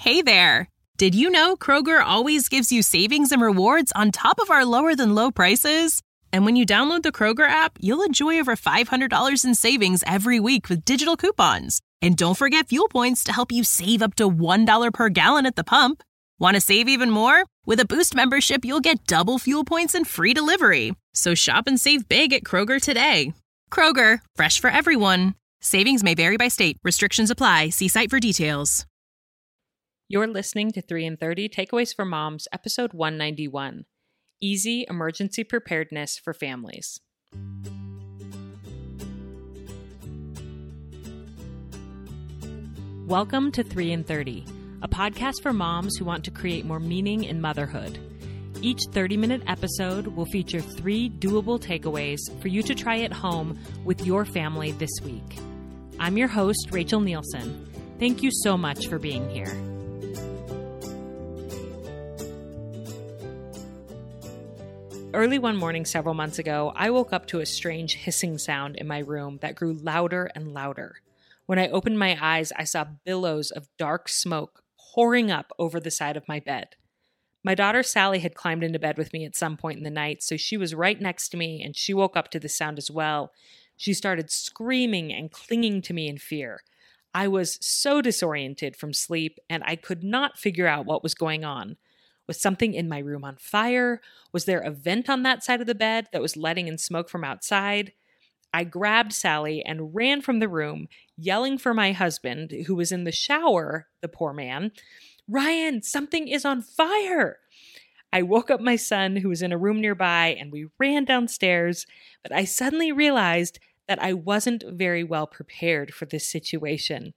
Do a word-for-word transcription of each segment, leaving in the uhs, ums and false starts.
Hey there! Did you know Kroger always gives you savings and rewards on top of our lower-than-low prices? And when you download the Kroger app, you'll enjoy over five hundred dollars in savings every week with digital coupons. And don't forget fuel points to help you save up to one dollar per gallon at the pump. Want to save even more? With a Boost membership, you'll get double fuel points and free delivery. So shop and save big at Kroger today. Kroger, fresh for everyone. Savings may vary by state. Restrictions apply. See site for details. You're listening to three in thirty Takeaways for Moms, episode one ninety-one, Easy Emergency Preparedness for Families. Welcome to three in thirty, a podcast for moms who want to create more meaning in motherhood. Each thirty-minute episode will feature three doable takeaways for you to try at home with your family this week. I'm your host, Rachel Nielsen. Thank you so much for being here. Early one morning several months ago, I woke up to a strange hissing sound in my room that grew louder and louder. When I opened my eyes, I saw billows of dark smoke pouring up over the side of my bed. My daughter Sally had climbed into bed with me at some point in the night, so she was right next to me and she woke up to the sound as well. She started screaming and clinging to me in fear. I was so disoriented from sleep and I could not figure out what was going on. Was something in my room on fire? Was there a vent on that side of the bed that was letting in smoke from outside? I grabbed Sally and ran from the room, yelling for my husband, who was in the shower, the poor man. Ryan, something is on fire! I woke up my son, who was in a room nearby, and we ran downstairs, but I suddenly realized that I wasn't very well prepared for this situation.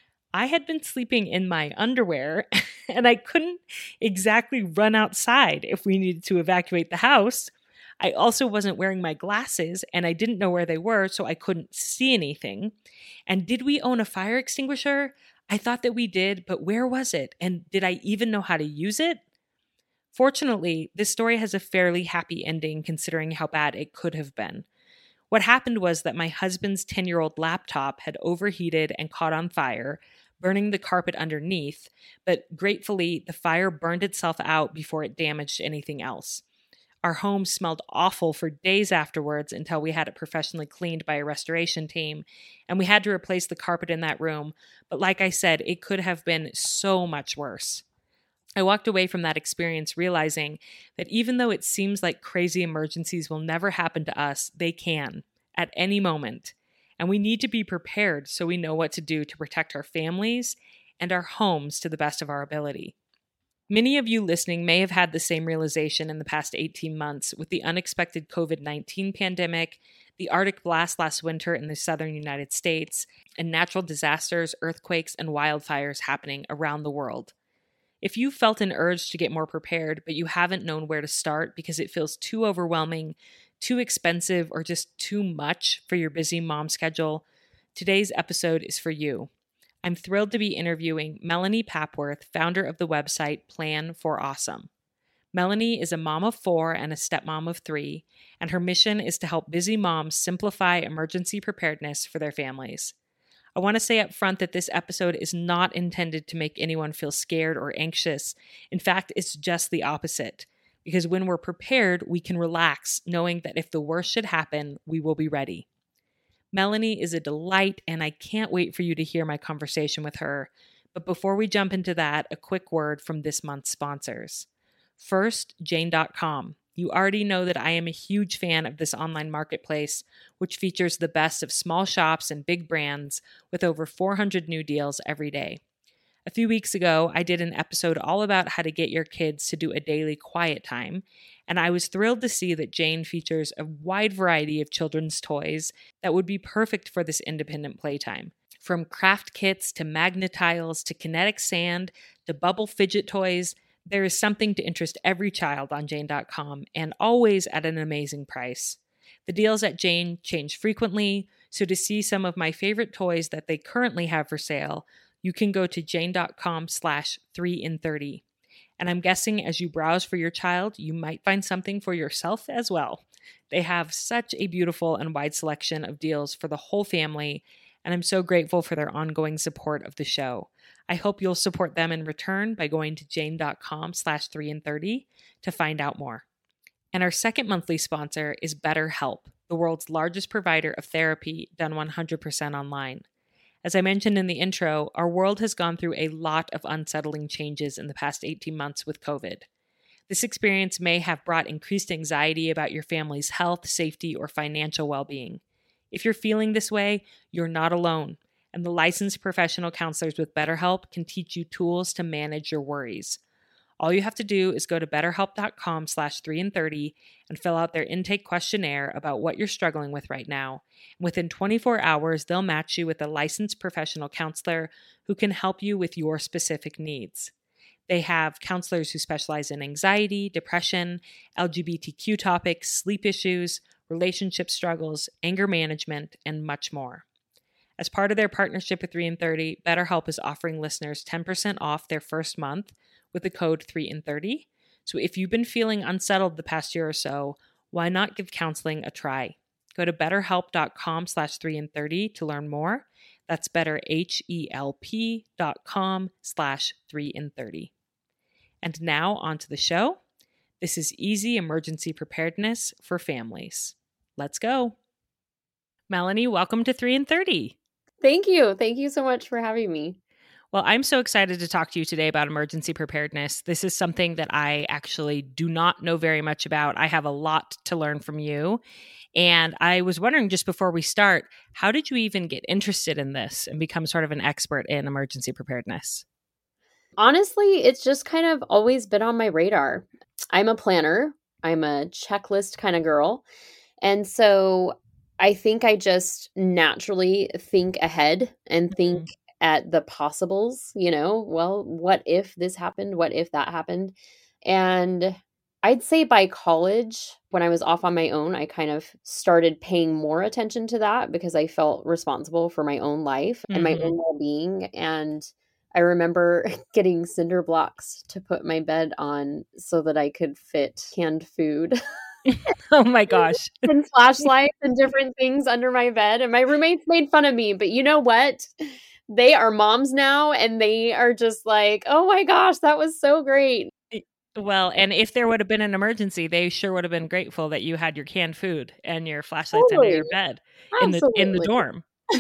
I had been sleeping in my underwear and I couldn't exactly run outside if we needed to evacuate the house. I also wasn't wearing my glasses and I didn't know where they were, so I couldn't see anything. And did we own a fire extinguisher? I thought that we did, but where was it? And did I even know how to use it? Fortunately, this story has a fairly happy ending considering how bad it could have been. What happened was that my husband's ten-year-old laptop had overheated and caught on fire, burning the carpet underneath, but gratefully, the fire burned itself out before it damaged anything else. Our home smelled awful for days afterwards until we had it professionally cleaned by a restoration team, and we had to replace the carpet in that room, but like I said, it could have been so much worse. I walked away from that experience realizing that even though it seems like crazy emergencies will never happen to us, they can, at any moment. And we need to be prepared so we know what to do to protect our families and our homes to the best of our ability. Many of you listening may have had the same realization in the past eighteen months with the unexpected covid nineteen pandemic, the Arctic blast last winter in the southern United States, and natural disasters, earthquakes, and wildfires happening around the world. If you felt an urge to get more prepared, but you haven't known where to start because it feels too overwhelming, too expensive, or just too much for your busy mom schedule, today's episode is for you. I'm thrilled to be interviewing Melanie Papworth, founder of the website Plan for Awesome. Melanie is a mom of four and a stepmom of three, and her mission is to help busy moms simplify emergency preparedness for their families. I want to say up front that this episode is not intended to make anyone feel scared or anxious. In fact, it's just the opposite. Because when we're prepared, we can relax, knowing that if the worst should happen, we will be ready. Melanie is a delight, and I can't wait for you to hear my conversation with her. But before we jump into that, a quick word from this month's sponsors. First, Jane dot com. You already know that I am a huge fan of this online marketplace, which features the best of small shops and big brands with over four hundred new deals every day. A few weeks ago, I did an episode all about how to get your kids to do a daily quiet time, and I was thrilled to see that Jane features a wide variety of children's toys that would be perfect for this independent playtime. From craft kits to magnet tiles to kinetic sand to bubble fidget toys, there is something to interest every child on Jane dot com, and always at an amazing price. The deals at Jane change frequently, so to see some of my favorite toys that they currently have for sale, you can go to Jane dot com slash three in thirty. And I'm guessing as you browse for your child, you might find something for yourself as well. They have such a beautiful and wide selection of deals for the whole family, and I'm so grateful for their ongoing support of the show. I hope you'll support them in return by going to jane.com slash 3 and 30 to find out more. And our second monthly sponsor is BetterHelp, the world's largest provider of therapy done one hundred percent online. As I mentioned in the intro, our world has gone through a lot of unsettling changes in the past eighteen months with COVID. This experience may have brought increased anxiety about your family's health, safety, or financial well-being. If you're feeling this way, you're not alone, and the licensed professional counselors with BetterHelp can teach you tools to manage your worries. All you have to do is go to betterhelp.com slash 3 and 30 and fill out their intake questionnaire about what you're struggling with right now. Within twenty-four hours, they'll match you with a licensed professional counselor who can help you with your specific needs. They have counselors who specialize in anxiety, depression, L G B T Q topics, sleep issues, relationship struggles, anger management, and much more. As part of their partnership with three and thirty, BetterHelp is offering listeners ten percent off their first month with the code three and thirty. So if you've been feeling unsettled the past year or so, why not give counseling a try? Go to betterhelp.com slash 3 and 30 to learn more. That's betterhelp.com slash 3 and 30. And now on to the show. This is Easy Emergency Preparedness for Families. Let's go. Melanie, welcome to three and thirty. Thank you. Thank you so much for having me. Well, I'm so excited to talk to you today about emergency preparedness. This is something that I actually do not know very much about. I have a lot to learn from you. And I was wondering, just before we start, how did you even get interested in this and become sort of an expert in emergency preparedness? Honestly, it's just kind of always been on my radar. I'm a planner. I'm a checklist kind of girl. And so I think I just naturally think ahead and think mm-hmm. at the possibles, you know, well, what if this happened? What if that happened? And I'd say by college, when I was off on my own, I kind of started paying more attention to that because I felt responsible for my own life mm-hmm. and my own well-being. And I remember getting cinder blocks to put my bed on so that I could fit canned food. Oh my gosh. And flashlights and different things under my bed. And my roommates made fun of me. But you know what? They are moms now and they are just like, oh my gosh, that was so great. Well, and if there would have been an emergency, they sure would have been grateful that you had your canned food and your flashlights totally. Under your bed in the in the dorm.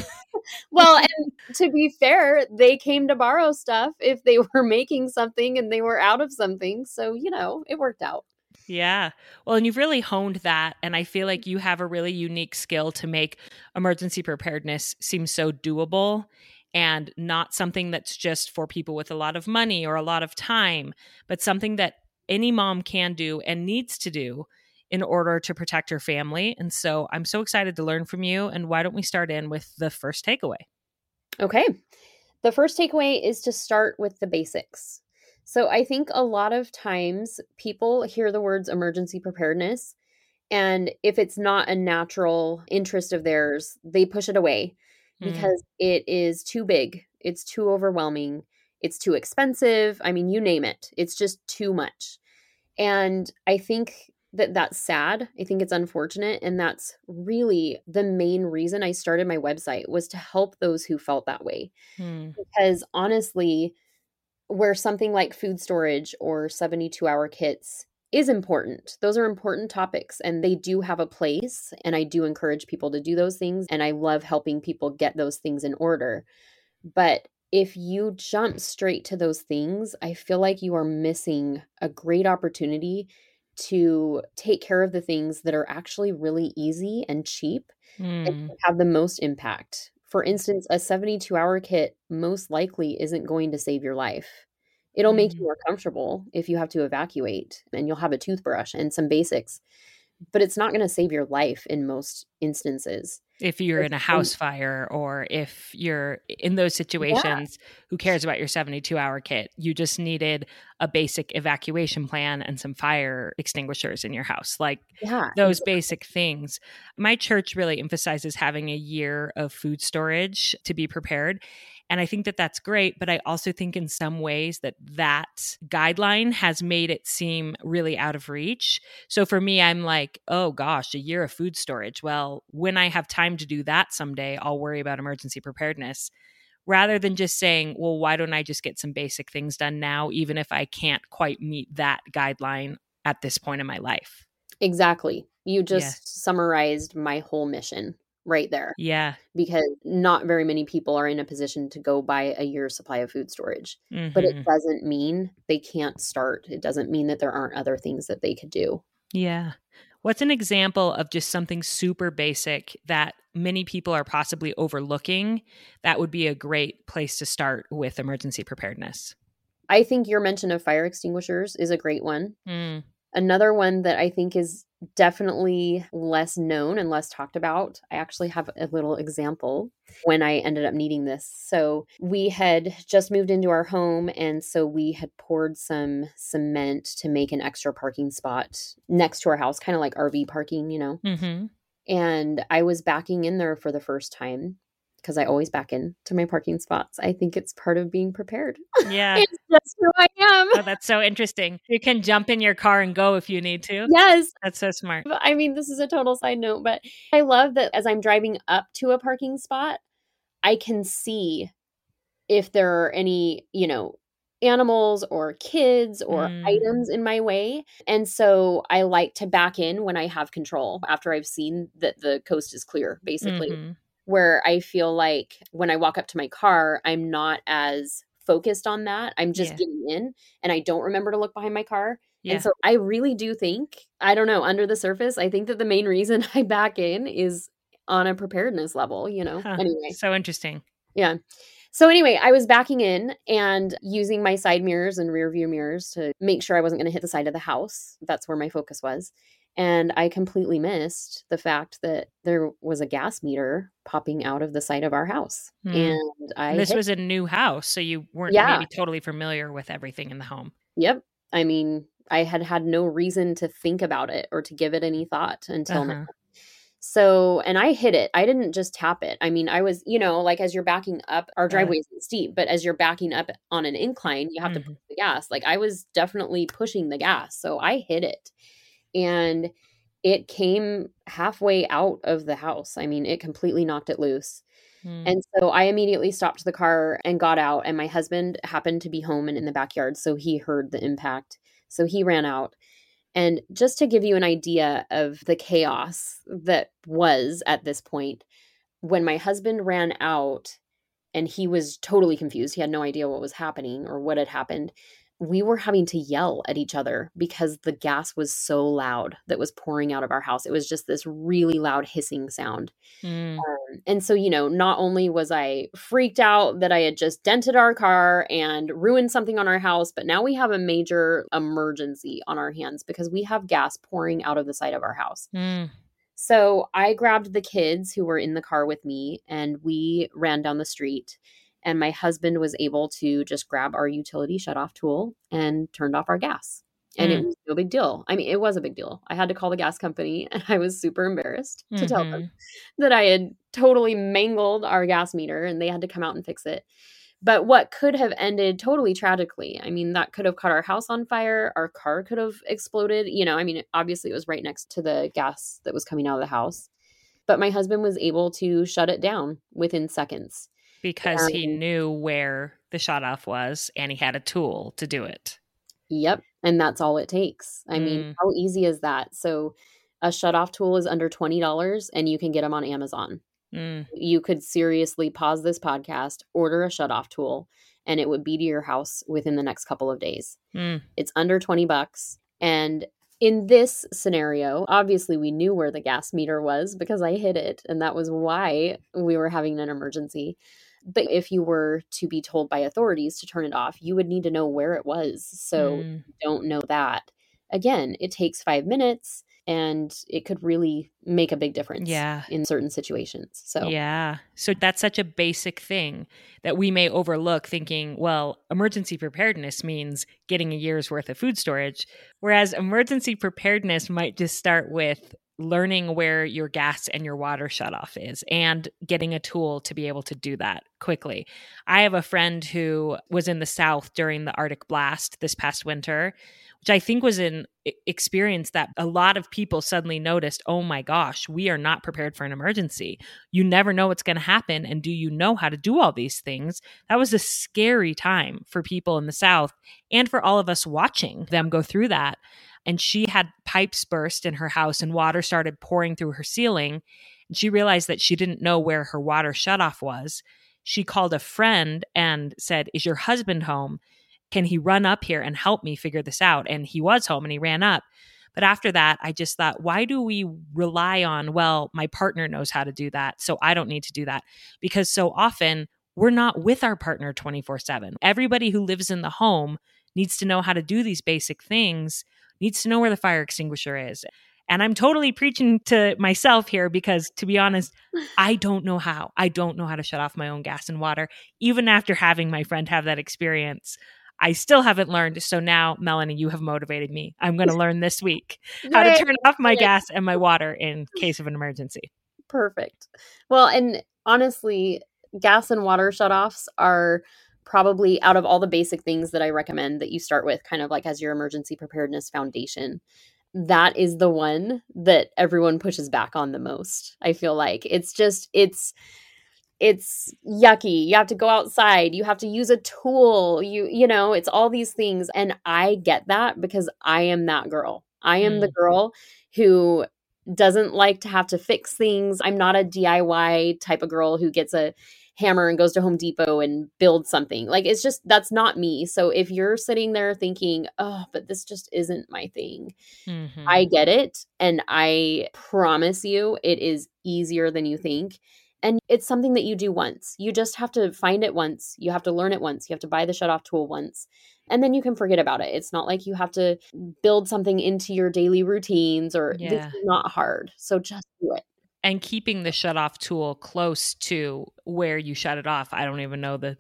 Well, and to be fair, they came to borrow stuff if they were making something and they were out of something. So, you know, it worked out. Yeah. Well, and you've really honed that. And I feel like you have a really unique skill to make emergency preparedness seem so doable and not something that's just for people with a lot of money or a lot of time, but something that any mom can do and needs to do in order to protect her family. And so I'm so excited to learn from you. And why don't we start in with the first takeaway? Okay. The first takeaway is to start with the basics. So I think a lot of times people hear the words emergency preparedness, and if it's not a natural interest of theirs, they push it away mm. because it is too big. It's too overwhelming. It's too expensive. I mean, you name it. It's just too much. And I think that that's sad. I think it's unfortunate. And that's really the main reason I started my website, was to help those who felt that way. Hmm. Because honestly, where something like food storage or seventy-two hour kits is important, those are important topics and they do have a place. And I do encourage people to do those things. And I love helping people get those things in order. But if you jump straight to those things, I feel like you are missing a great opportunity to take care of the things that are actually really easy and cheap mm. and have the most impact. For instance, a seventy-two hour kit most likely isn't going to save your life. It'll mm. make you more comfortable if you have to evacuate, and you'll have a toothbrush and some basics, but it's not going to save your life in most instances. If you're in a house fire or if you're in those situations, yeah. who cares about your seventy-two hour kit? You just needed a basic evacuation plan and some fire extinguishers in your house, like yeah, those exactly. basic things. My church really emphasizes having a year of food storage to be prepared. And I think that that's great, but I also think in some ways that that guideline has made it seem really out of reach. So for me, I'm like, oh gosh, a year of food storage. Well, when I have time to do that someday, I'll worry about emergency preparedness. rather than just saying, well, why don't I just get some basic things done now, even if I can't quite meet that guideline at this point in my life. Exactly. You just Yeah. summarized my whole mission right there. Yeah. Because not very many people are in a position to go buy a year's supply of food storage. Mm-hmm. But it doesn't mean they can't start. It doesn't mean that there aren't other things that they could do. Yeah. What's an example of just something super basic that many people are possibly overlooking that would be a great place to start with emergency preparedness? I think your mention of fire extinguishers is a great one. Mm. Another one that I think is definitely less known and less talked about. I actually have a little example when I ended up needing this. So we had just moved into our home, and so we had poured some cement to make an extra parking spot next to our house, kind of like R V parking, you know. Mm-hmm. And I was backing in there for the first time, because I always back in to my parking spots. I think it's part of being prepared. Yeah. It's just who I am. Oh, that's so interesting. You can jump in your car and go if you need to. Yes. That's so smart. I mean, this is a total side note, but I love that as I'm driving up to a parking spot, I can see if there are any, you know, animals or kids or Mm. items in my way. And so I like to back in when I have control after I've seen that the coast is clear, basically. Mm-hmm. Where I feel like when I walk up to my car, I'm not as focused on that. I'm just Yeah. getting in and I don't remember to look behind my car. Yeah. And so I really do think, I don't know, under the surface, I think that the main reason I back in is on a preparedness level, you know? Huh. Anyway. So interesting. Yeah. So anyway, I was backing in and using my side mirrors and rear view mirrors to make sure I wasn't going to hit the side of the house. That's where my focus was. And I completely missed the fact that there was a gas meter popping out of the side of our house. Hmm. And I And this hit- was a new house, so you weren't Yeah. maybe totally familiar with everything in the home. Yep. I mean, I had had no reason to think about it or to give it any thought until Uh-huh. now. So, and I hit it. I didn't just tap it. I mean, I was, you know, like as you're backing up, our driveway isn't steep, but as you're backing up on an incline, you have to Mhm. push the gas. Like I was definitely pushing the gas. So I hit it. And it came halfway out of the house. I mean, it completely knocked it loose. Mm. And so I immediately stopped the car and got out. And my husband happened to be home and in the backyard. So he heard the impact. So he ran out. And just to give you an idea of the chaos that was at this point, when my husband ran out and he was totally confused, he had no idea what was happening or what had happened, we were having to yell at each other because the gas was so loud that was pouring out of our house. It was just this really loud hissing sound. Mm. Um, and so, you know, not only was I freaked out that I had just dented our car and ruined something on our house, but now we have a major emergency on our hands because we have gas pouring out of the side of our house. Mm. So I grabbed the kids who were in the car with me and we ran down the street. And my husband was able to just grab our utility shutoff tool and turned off our gas. And it Mm. was no big deal. I mean, it was a big deal. I had to call the gas company and I was super embarrassed to tell them Mhm. that I had totally mangled our gas meter and they had to come out and fix it. But what could have ended totally tragically, I mean, that could have caught our house on fire. Our car could have exploded. You know, I mean, obviously it was right next to the gas that was coming out of the house. But my husband was able to shut it down within seconds. Because he Um, knew where the shut off was and he had a tool to do it. Yep. And that's all it takes. I mean, Mm. how easy is that? So a shutoff tool is under twenty dollars and you can get them on Amazon. Mm. You could seriously pause this podcast, order a shutoff tool, and it would be to your house within the next couple of days. Mm. It's under twenty bucks. And in this scenario, obviously we knew where the gas meter was because I hit it. And that was why we were having an emergency. But if you were to be told by authorities to turn it off, you would need to know where it was. So Mm. you don't know that. Again, it takes five minutes and it could really make a big difference Yeah. in certain situations. So Yeah. So that's such a basic thing that we may overlook thinking, well, emergency preparedness means getting a year's worth of food storage. Whereas emergency preparedness might just start with learning where your gas and your water shutoff is and getting a tool to be able to do that quickly. I have a friend who was in the South during the Arctic blast this past winter, which I think was an experience that a lot of people suddenly noticed, oh my gosh, we are not prepared for an emergency. You never know what's going to happen. And do you know how to do all these things? That was a scary time for people in the South and for all of us watching them go through that. And she had pipes burst in her house and water started pouring through her ceiling. And she realized that she didn't know where her water shutoff was. She called a friend and said, is your husband home? Can he run up here and help me figure this out? And he was home and he ran up. But after that, I just thought, why do we rely on, well, my partner knows how to do that, so I don't need to do that? Because so often we're not with our partner twenty-four seven. Everybody who lives in the home needs to know how to do these basic things, needs to know where the fire extinguisher is. And I'm totally preaching to myself here because, to be honest, I don't know how. I don't know how to shut off my own gas and water. Even after having my friend have that experience, I still haven't learned. So now, Melanie, you have motivated me. I'm going to learn this week how to turn off my gas and my water in case of an emergency. Perfect. Well, and honestly, gas and water shutoffs are probably, out of all the basic things that I recommend that you start with, kind of like as your emergency preparedness foundation, that is the one that everyone pushes back on the most. I feel like it's just, it's, it's yucky. You have to go outside. You have to use a tool. You, you know, it's all these things. And I get that because I am that girl. I am mm. the girl who doesn't like to have to fix things. I'm not a D I Y type of girl who gets a hammer and goes to Home Depot and builds something. Like, it's just, that's not me. So if you're sitting there thinking, oh, but this just isn't my thing, mm-hmm. I get it. And I promise you, it is easier than you think. And it's something that you do once. You just have to find it once. You have to learn it once. You have to buy the shutoff tool once. And then you can forget about it. It's not like you have to build something into your daily routines, or yeah. This is not hard. So just do it. And keeping the shutoff tool close to where you shut it off. I don't even know the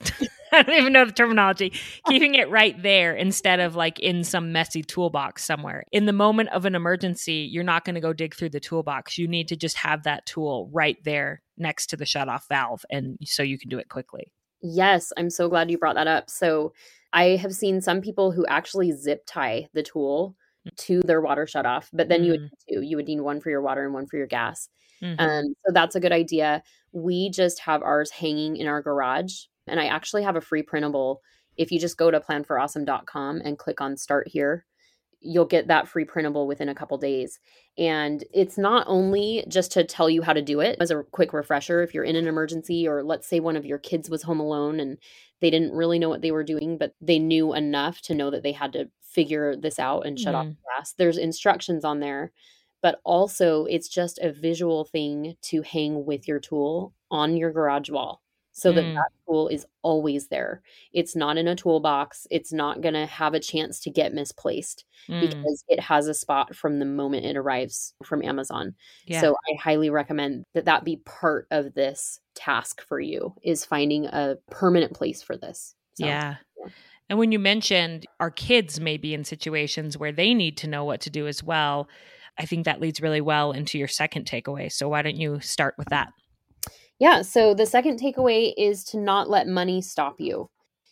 I don't even know the terminology. Keeping it right there instead of like in some messy toolbox somewhere. In the moment of an emergency, you're not going to go dig through the toolbox. You need to just have that tool right there next to the shutoff valve, and so you can do it quickly. Yes, I'm so glad you brought that up. So I have seen some people who actually zip tie the tool to their water shutoff, but then mm. you would need two. You would need one for your water and one for your gas. Mm-hmm. Um, so that's a good idea. We just have ours hanging in our garage. And I actually have a free printable. If you just go to plan for awesome dot com and click on start here, you'll get that free printable within a couple days. And it's not only just to tell you how to do it as a quick refresher if you're in an emergency, or let's say one of your kids was home alone and they didn't really know what they were doing, but they knew enough to know that they had to figure this out and shut mm. off the gas. There's instructions on there, but also it's just a visual thing to hang with your tool on your garage wall, so that mm. that tool is always there. It's not in a toolbox. It's not going to have a chance to get misplaced mm. because it has a spot from the moment it arrives from Amazon. Yeah. So I highly recommend that that be part of this task for you, is finding a permanent place for this. So, yeah. yeah. And when you mentioned our kids may be in situations where they need to know what to do as well, I think that leads really well into your second takeaway. So why don't you start with that? Yeah. So the second takeaway is to not let money stop you.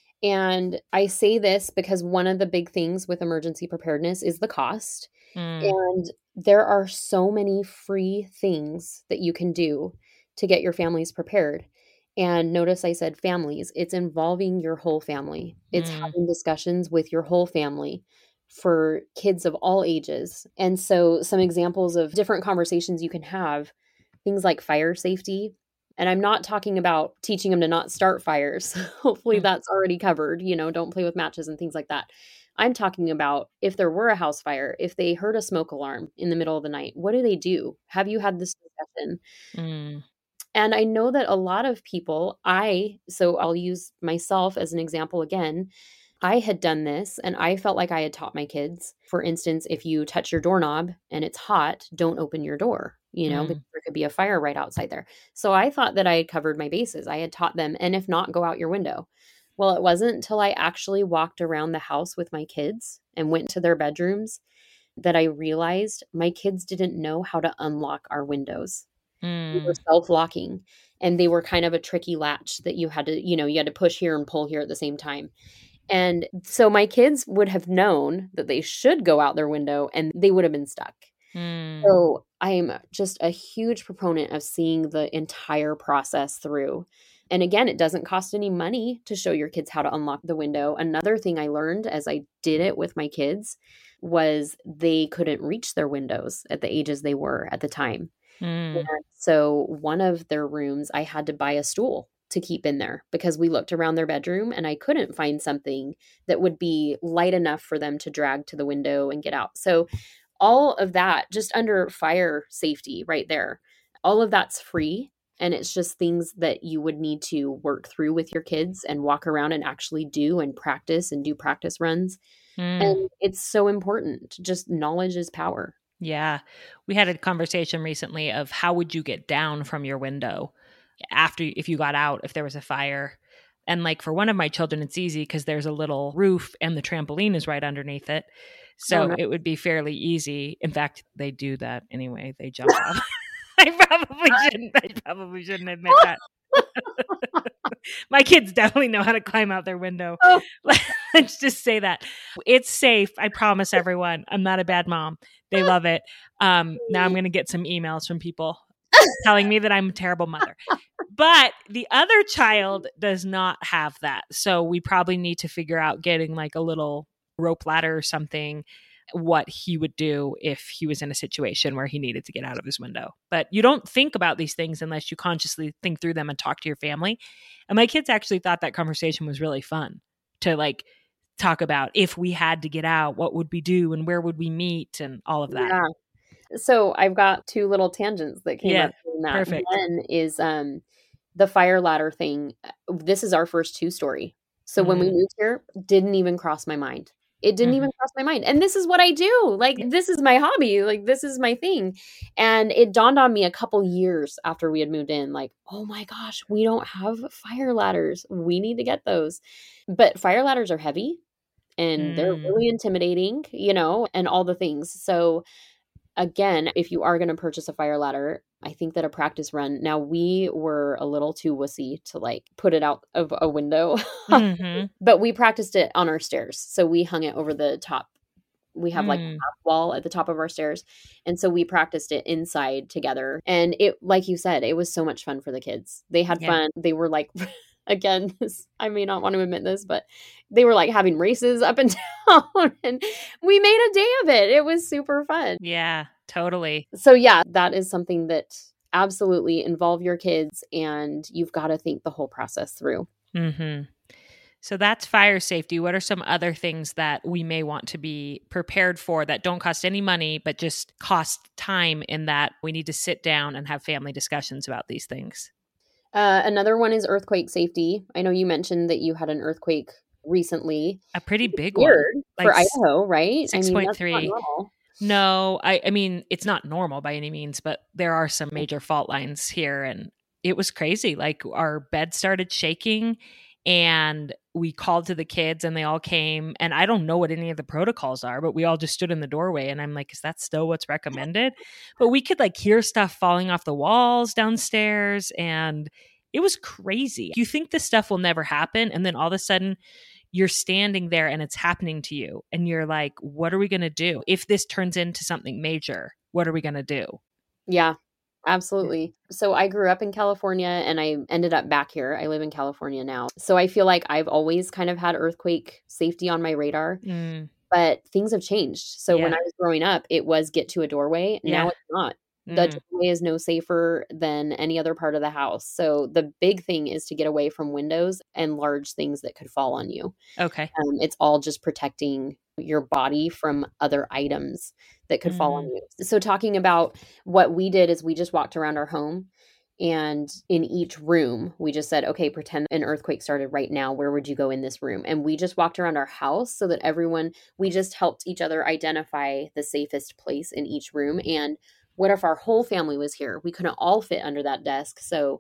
And I say this because one of the big things with emergency preparedness is the cost. Mm. And there are so many free things that you can do to get your families prepared. And notice I said families. It's involving your whole family. It's mm. having discussions with your whole family for kids of all ages. And so some examples of different conversations you can have, things like fire safety. And I'm not talking about teaching them to not start fires. Hopefully that's already covered. You know, don't play with matches and things like that. I'm talking about if there were a house fire, if they heard a smoke alarm in the middle of the night, what do they do? Have you had this discussion? Mm. And I know that a lot of people, I, so I'll use myself as an example again. I had done this and I felt like I had taught my kids. For instance, if you touch your doorknob and it's hot, don't open your door, you know, mm. because there could be a fire right outside there. So I thought that I had covered my bases. I had taught them, and if not, go out your window. Well, it wasn't until I actually walked around the house with my kids and went to their bedrooms that I realized my kids didn't know how to unlock our windows. They were Mm. self-locking, and they were kind of a tricky latch that you had to, you know, you had to push here and pull here at the same time. And so my kids would have known that they should go out their window and they would have been stuck. Mm. So I am just a huge proponent of seeing the entire process through. And again, it doesn't cost any money to show your kids how to unlock the window. Another thing I learned as I did it with my kids was they couldn't reach their windows at the ages they were at the time. Mm. And so one of their rooms, I had to buy a stool to keep in there because we looked around their bedroom and I couldn't find something that would be light enough for them to drag to the window and get out. So all of that just under fire safety right there, all of that's free. And it's just things that you would need to work through with your kids and walk around and actually do and practice and do practice runs. Mm. And it's so important. Just knowledge is power. Yeah. We had a conversation recently of how would you get down from your window after, if you got out, if there was a fire. And like for one of my children, it's easy because there's a little roof and the trampoline is right underneath it. So Oh, no. it would be fairly easy. In fact, they do that anyway. They jump off. I probably shouldn't. I probably shouldn't admit that. My kids definitely know how to climb out their window. Oh. Let's just say that. It's safe. I promise everyone. I'm not a bad mom. They love it. Um, now I'm going to get some emails from people telling me that I'm a terrible mother. But the other child does not have that. So we probably need to figure out getting like a little rope ladder or something, what he would do if he was in a situation where he needed to get out of his window. But you don't think about these things unless you consciously think through them and talk to your family. And my kids actually thought that conversation was really fun to like talk about if we had to get out, what would we do and where would we meet and all of that. Yeah. So I've got two little tangents that came Yeah, up in that. perfect. One is um, the fire ladder thing. This is our first two story. So when we Mhm. moved here, didn't even cross my mind. It didn't Mhm. even cross my mind. And this is what I do. Like, this is my hobby. Like, this is my thing. And it dawned on me a couple years after we had moved in, like, oh my gosh, we don't have fire ladders. We need to get those. But fire ladders are heavy and they're Mm. really intimidating, you know, and all the things. So again, if you are going to purchase a fire ladder, I think that a practice run. Now, we were a little too wussy to like put it out of a window, Mhm. but we practiced it on our stairs. So we hung it over the top. We have like a Mm. half wall at the top of our stairs. And so we practiced it inside together. And it, like you said, it was so much fun for the kids. They had Yeah. fun. They were like, again, this, I may not want to admit this, but they were like having races up and down. And we made a day of it. It was super fun. Yeah, totally. So yeah, that is something that absolutely involve your kids and you've got to think the whole process through. Mm-hmm. So that's fire safety. What are some other things that we may want to be prepared for that don't cost any money, but just cost time in that we need to sit down and have family discussions about these things? Uh, another one is earthquake safety. I know you mentioned that you had an earthquake recently. A pretty big Weird one. for Like Idaho, right? six I mean, point that's not three. normal. No, I, I mean, it's not normal by any means, but there are some major fault lines here. And it was crazy. Like our bed started shaking and we called to the kids and they all came. And I don't know what any of the protocols are, but we all just stood in the doorway. And I'm like, is that still what's recommended? But we could like hear stuff falling off the walls downstairs. And it was crazy. You think this stuff will never happen. And then all of a sudden, you're standing there and it's happening to you. And you're like, what are we going to do? If this turns into something major, what are we going to do? Yeah, absolutely. So I grew up in California and I ended up back here. I live in California now. So I feel like I've always kind of had earthquake safety on my radar, Mm, but things have changed. So when Yeah. I was growing up, it was get to a doorway. Yeah. Now it's not. The mm, doorway is no safer than any other part of the house. So the big thing is to get away from windows and large things that could fall on you. okay. Um, it's all just protecting your body from other items that could fall on Mm. you. So talking about what we did is we just walked around our home and in each room, we just said, okay, pretend an earthquake started right now. Where would you go in this room? And we just walked around our house so that everyone, we just helped each other identify the safest place in each room. And what if our whole family was here? We couldn't all fit under that desk. So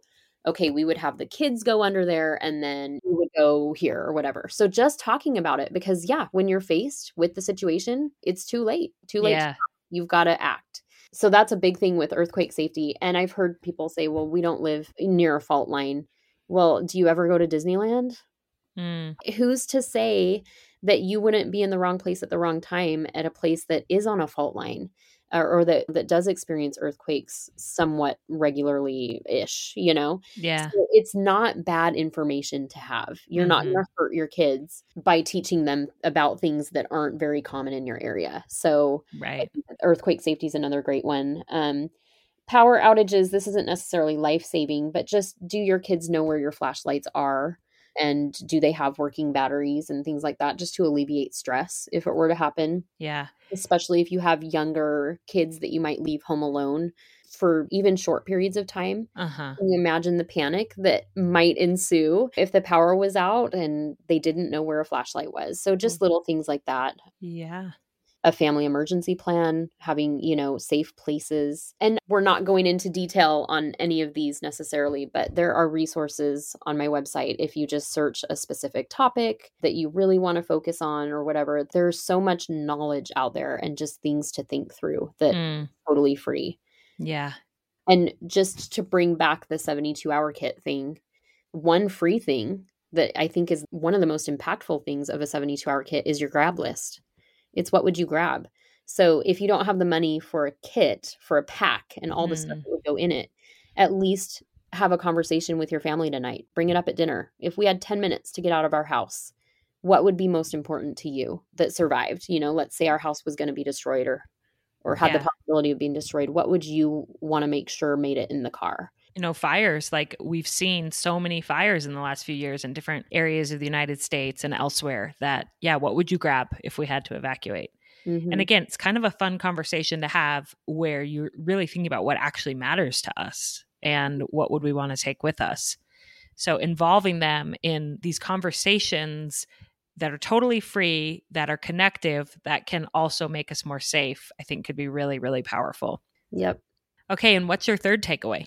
okay, we would have the kids go under there and then we would go here or whatever. So just talking about it, because yeah, when you're faced with the situation, it's too late, too late. Yeah. You've got to act. So that's a big thing with earthquake safety. And I've heard people say, well, we don't live near a fault line. Well, do you ever go to Disneyland? Mm. Who's to say that you wouldn't be in the wrong place at the wrong time at a place that is on a fault line, or, or that, that does experience earthquakes somewhat regularly-ish, you know? Yeah. So it's not bad information to have. You're not Mhm. going to hurt your kids by teaching them about things that aren't very common in your area. So I Right. think that earthquake safety is another great one. Um, power outages, this isn't necessarily life-saving, but just do your kids know where your flashlights are? And do they have working batteries and things like that, just to alleviate stress if it were to happen? Yeah. Especially if you have younger kids that you might leave home alone for even short periods of time. Uh-huh. Can you imagine the panic that might ensue if the power was out and they didn't know where a flashlight was? So just little things like that. Yeah. A family emergency plan, having, you know, safe places. And we're not going into detail on any of these necessarily, but there are resources on my website. If you just search a specific topic that you really want to focus on or whatever, there's so much knowledge out there and just things to think through that Mm. totally free. Yeah. And just to bring back the seventy-two hour kit thing, one free thing that I think is one of the most impactful things of a seventy-two hour kit is your grab list. It's what would you grab? So if you don't have the money for a kit, for a pack and all the stuff Mm. that would go in it, at least have a conversation with your family tonight. Bring it up at dinner. If we had ten minutes to get out of our house, what would be most important to you that survived? You know, let's say our house was going to be destroyed or or had Yeah. the possibility of being destroyed. What would you want to make sure made it in the car? You know, fires, like we've seen so many fires in the last few years in different areas of the United States and elsewhere that, yeah, what would you grab if we had to evacuate? Mhm. And again, it's kind of a fun conversation to have where you're really thinking about what actually matters to us and what would we want to take with us. So involving them in these conversations that are totally free, that are connective, that can also make us more safe, I think could be really, really powerful. Yep. Okay, and what's your third takeaway?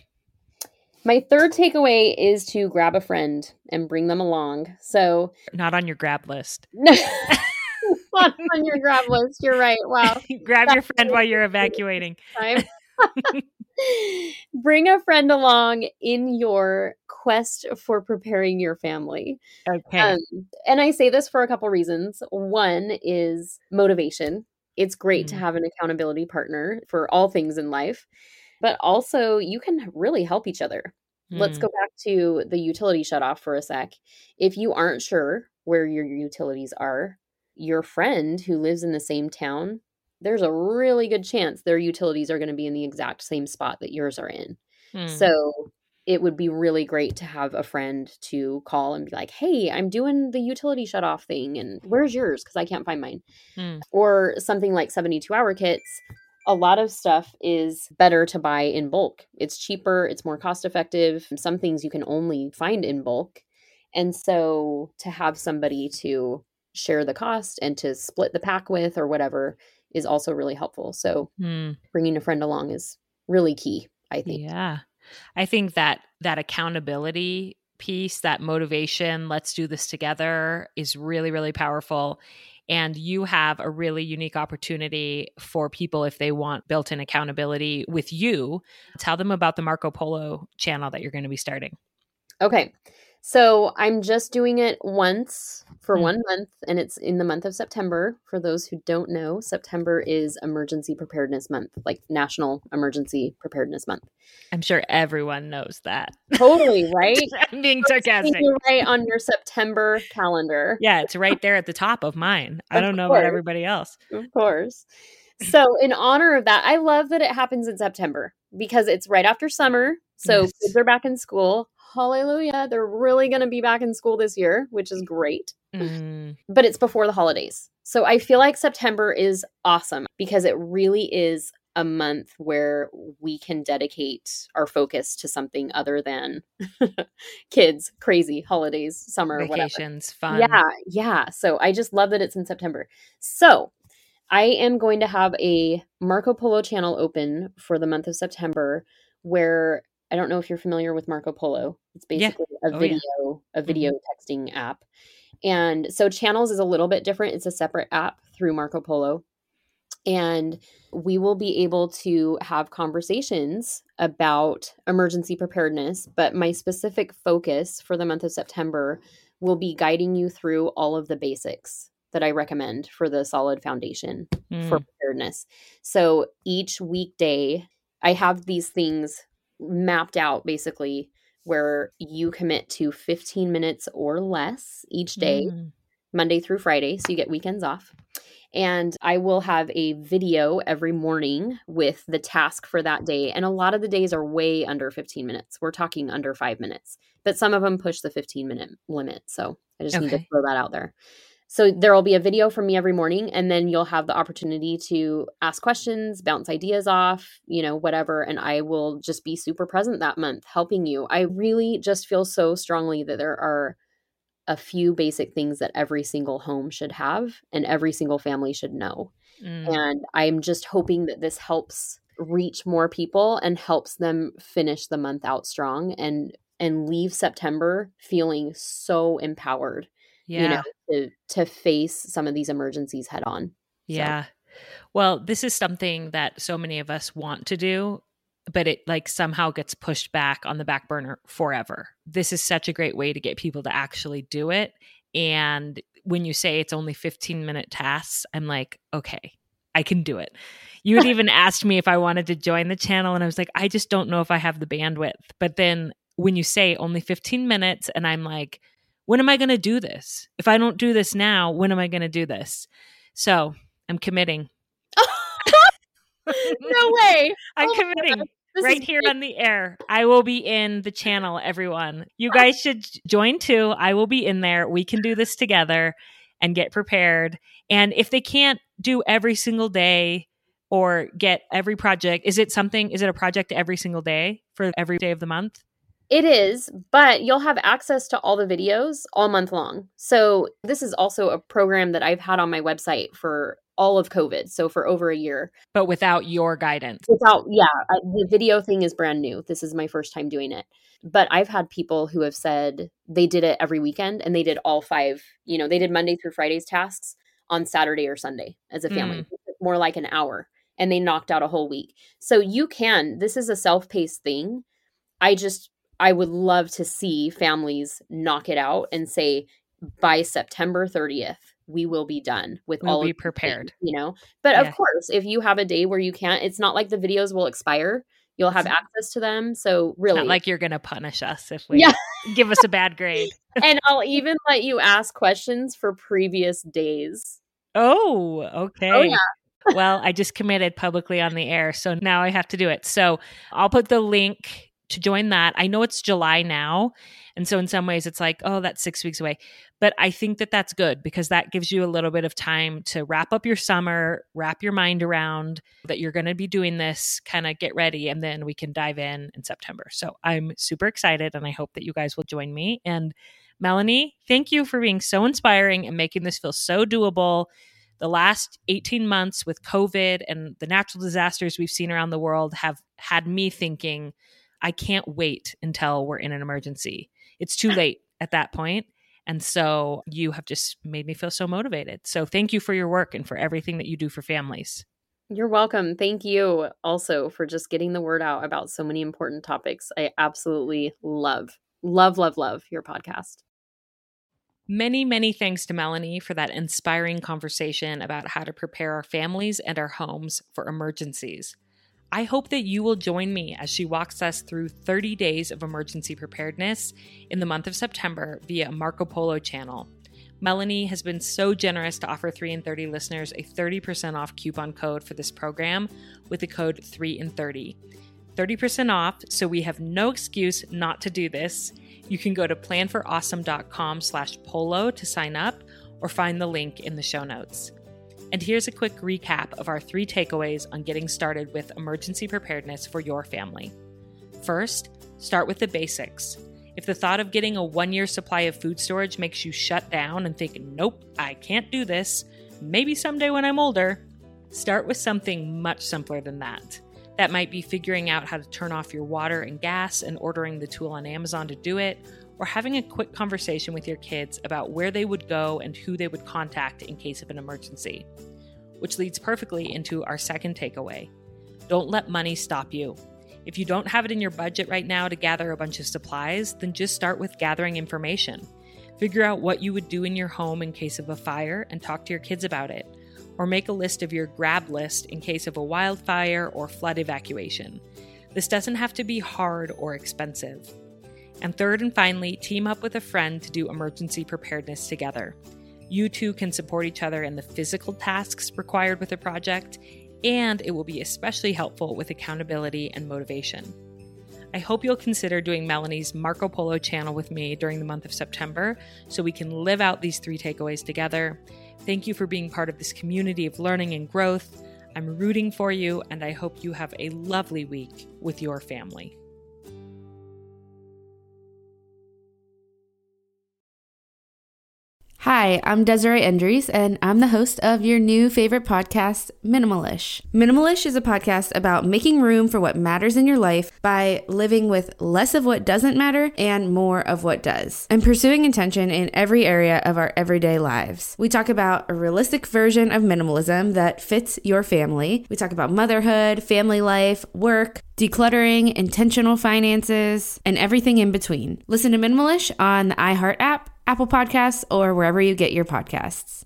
My third takeaway is to grab a friend and bring them along. So Not on your grab list. not on your grab list. You're right. Wow. Grab your friend while you're evacuating. Time. Bring a friend along in your quest for preparing your family. Okay. Um, and I say this for a couple reasons. One is motivation. It's great to Mm. have an accountability partner for all things in life, but also you can really help each other. Let's Mm. go back to the utility shutoff for a sec. If you aren't sure where your utilities are, your friend who lives in the same town, there's a really good chance their utilities are going to be in the exact same spot that yours are in. Mm. So it would be really great to have a friend to call and be like, hey, I'm doing the utility shutoff thing, and where's yours? Because I can't find mine. Mm. Or something like seventy-two hour kits. A lot of stuff is better to buy in bulk. It's cheaper, it's more cost effective. Some things you can only find in bulk. And so to have somebody to share the cost and to split the pack with or whatever is also really helpful. So Mm. bringing a friend along is really key, I think. Yeah. I think that that accountability piece, that motivation, let's do this together, is really, really powerful. And you have a really unique opportunity for people if they want built-in accountability with you. Tell them about the Marco Polo channel that you're going to be starting. Okay. So I'm just doing it once for Hmm. one month, and it's in the month of September. For those who don't know, September is Emergency Preparedness Month, like National Emergency Preparedness Month. I'm sure everyone knows that. Totally, right? I'm being Putting sarcastic. you right on your September calendar. Yeah, it's right there at the top of mine. I Of don't know course. about everybody else. Of course. So in honor of that, I love that it happens in September because it's right after summer. So Yes. kids are back in school. Hallelujah. They're really going to be back in school this year, which is great. Mm. But it's before the holidays. So I feel like September is awesome because it really is a month where we can dedicate our focus to something other than kids, crazy holidays, summer, whatever. Vacations, fun. Yeah, yeah. So I just love that it's in September. So I am going to have a Marco Polo channel open for the month of September where I don't know if you're familiar with Marco Polo. It's basically Yeah. a Oh, video, yeah. a video mm-hmm. texting app. And so Channels is a little bit different. It's a separate app through Marco Polo. And we will be able to have conversations about emergency preparedness. But my specific focus for the month of September will be guiding you through all of the basics that I recommend for the solid foundation mm. for preparedness. So each weekday, I have these things mapped out basically where you commit to fifteen minutes or less each day, mm. Monday through Friday. So you get weekends off. And I will have a video every morning with the task for that day. And a lot of the days are way under fifteen minutes. We're talking under five minutes, but some of them push the fifteen minute limit. So I just okay. need to throw that out there. So there will be a video from me every morning, and then you'll have the opportunity to ask questions, bounce ideas off, you know, whatever. And I will just be super present that month helping you. I really just feel so strongly that there are a few basic things that every single home should have and every single family should know. Mm. And I'm just hoping that this helps reach more people and helps them finish the month out strong and and leave September feeling so empowered. Yeah. You know, to to face some of these emergencies head on. Yeah. So. Well, this is something that so many of us want to do, but it like somehow gets pushed back on the back burner forever. This is such a great way to get people to actually do it. And when you say it's only fifteen minute tasks, I'm like, okay, I can do it. You had even asked me if I wanted to join the channel. And I was like, I just don't know if I have the bandwidth. But then when you say only fifteen minutes and I'm like, when am I going to do this? If I don't do this now, when am I going to do this? So I'm committing. No way. I'm oh committing right here great. On the air. I will be in the channel, everyone. You guys should join too. I will be in there. We can do this together and get prepared. And if they can't do every single day or get every project, is it something, is it a project every single day for every day of the month? It is, but you'll have access to all the videos all month long. So this is also a program that I've had on my website for all of COVID. So for over a year. But without your guidance. Without, yeah. I, the video thing is brand new. This is my first time doing it. But I've had people who have said they did it every weekend and they did all five, you know, they did Monday through Friday's tasks on Saturday or Sunday as a family, mm. more like an hour. And they knocked out a whole week. So you can, this is a self-paced thing. I just, I would love to see families knock it out and say by September thirtieth, we will be done with we'll all be of prepared, things, you know, but yeah. Of course, if you have a day where you can't, it's not like the videos will expire. You'll have access to them. So really, it's not like you're going to punish us if we yeah. give us a bad grade. And I'll even let you ask questions for previous days. Oh, okay. Oh, yeah. Well, I just committed publicly on the air, so now I have to do it. So I'll put the link to join that. I know it's July now. And so in some ways it's like, oh, that's six weeks away. But I think that that's good because that gives you a little bit of time to wrap up your summer, wrap your mind around that you're going to be doing this, kind of get ready, and then we can dive in in September. So I'm super excited and I hope that you guys will join me. And Melanie, thank you for being so inspiring and making this feel so doable. The last eighteen months with COVID and the natural disasters we've seen around the world have had me thinking, I can't wait until we're in an emergency. It's too late at that point. And so you have just made me feel so motivated. So thank you for your work and for everything that you do for families. You're welcome. Thank you also for just getting the word out about so many important topics. I absolutely love, love, love, love your podcast. Many, many thanks to Melanie for that inspiring conversation about how to prepare our families and our homes for emergencies. I hope that you will join me as she walks us through thirty days of emergency preparedness in the month of September via Marco Polo channel. Melanie has been so generous to offer three in thirty listeners a thirty percent off coupon code for this program with the code three in thirty. thirty percent off, so we have no excuse not to do this. You can go to planforawesome.com slash polo to sign up or find the link in the show notes. And here's a quick recap of our three takeaways on getting started with emergency preparedness for your family. First, start with the basics. If the thought of getting a one-year supply of food storage makes you shut down and think, nope, I can't do this, maybe someday when I'm older, start with something much simpler than that. That might be figuring out how to turn off your water and gas and ordering the tool on Amazon to do it, or having a quick conversation with your kids about where they would go and who they would contact in case of an emergency. Which leads perfectly into our second takeaway. Don't let money stop you. If you don't have it in your budget right now to gather a bunch of supplies, then just start with gathering information. Figure out what you would do in your home in case of a fire and talk to your kids about it. Or make a list of your grab list in case of a wildfire or flood evacuation. This doesn't have to be hard or expensive. And third and finally, team up with a friend to do emergency preparedness together. You two can support each other in the physical tasks required with a project, and it will be especially helpful with accountability and motivation. I hope you'll consider doing Melanie's Marco Polo channel with me during the month of September so we can live out these three takeaways together. Thank you for being part of this community of learning and growth. I'm rooting for you, and I hope you have a lovely week with your family. Hi, I'm Desiree Endries, and I'm the host of your new favorite podcast, Minimalish. Minimalish is a podcast about making room for what matters in your life by living with less of what doesn't matter and more of what does, and pursuing intention in every area of our everyday lives. We talk about a realistic version of minimalism that fits your family. We talk about motherhood, family life, work, decluttering, intentional finances, and everything in between. Listen to Minimalish on the iHeart app, Apple Podcasts, or wherever you get your podcasts.